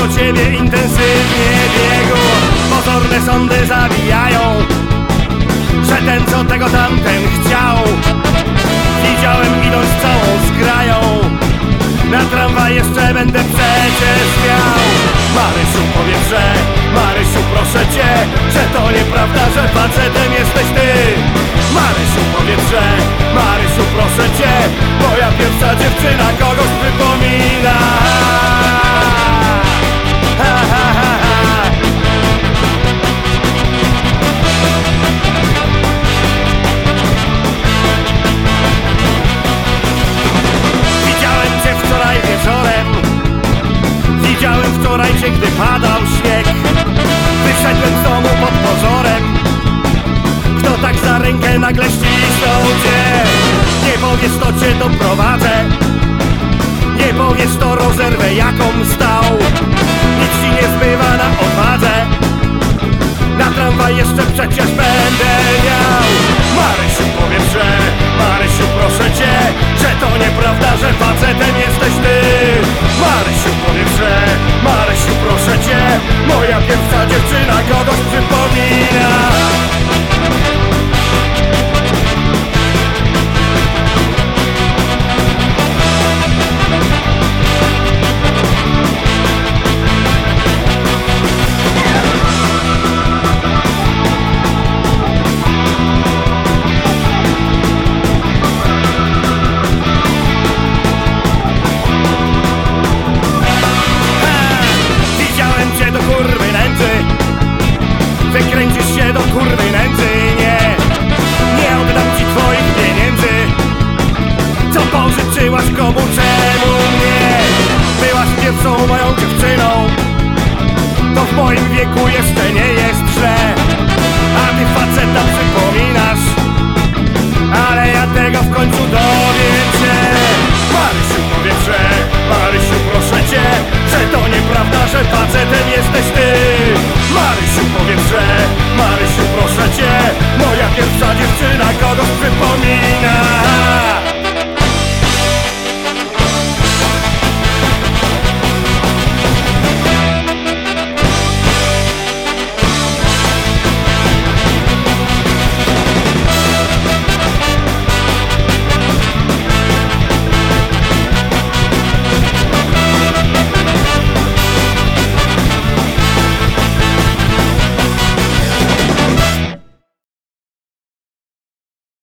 do ciebie intensywnie biegł. Pozorne sądy zabijają, że ten co tego tamten chciał. Widziałem idąc całą zgrają, na tramwaj jeszcze będę przecież miał. Marysiu powiedz, Marysiu proszę cię, że to nieprawda, że facetem jesteś ty. Marysiu powiedz, Marysiu proszę cię, moja pierwsza dziewczyna kogoś przypomina. Ha, ha, ha, ha. Widziałem cię wczoraj wieczorem, widziałem wczoraj cię, gdy padał śnieg. Wyszedłem z domu pod pozorem, kto tak za rękę nagle ścisnął cię. Nie powiesz, to cię doprowadzę, nie powiesz, to rozerwę jaką stał. Nic ci nie zbywa na odwadze, na tramwaj jeszcze przecież będę miał. Marysiu powiedz, Marysiu proszę cię, że to nieprawda, że facetem jesteś ty. Marysiu powiedz, Marysiu proszę cię, moja pierwsza dziewczyna kogoś przypomina. Wykręcisz się do kurwy nędzy, nie oddam ci twoich pieniędzy, co pożyczyłaś komu, czemu mnie. Byłaś pierwszą moją dziewczyną, to w moim wieku jeszcze nie jest źle. A ty faceta przypominasz, ale ja tego w końcu dowiem się. Marysiu powiedz, Marysiu proszę cię, że to nieprawda, że facetem jesteś ty. Marysiu powiedz, Marysiu proszę cię, moja pierwsza dziewczyna kogoś przypomina.